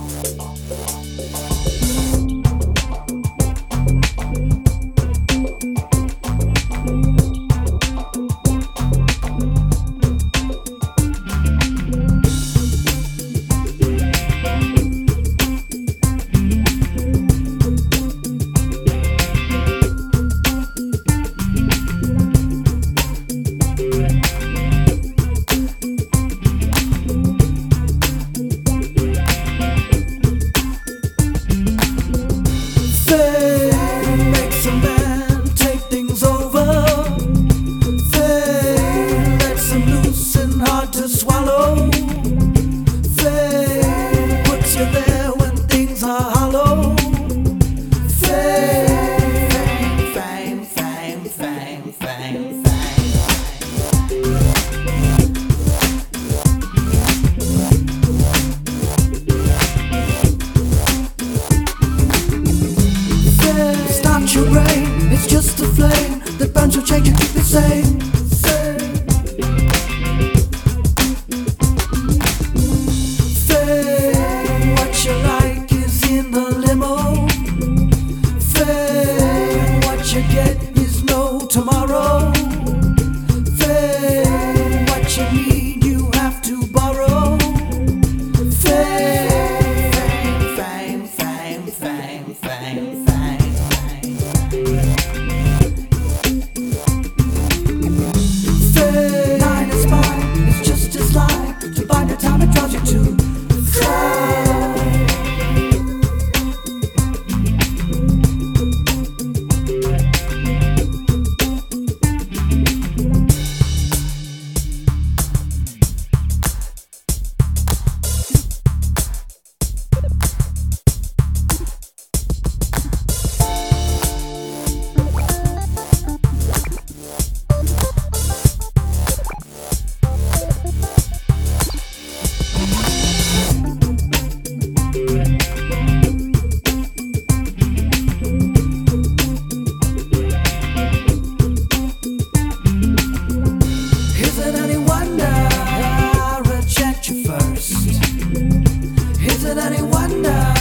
It's just a flame that burns your change and keep it sane. Fame, what you like is in the limo. Fame, what you get is no tomorrow. Fame, what you need you have to borrow. Fame, fame, fame, fame, fame, fame, fame. Is it any wonder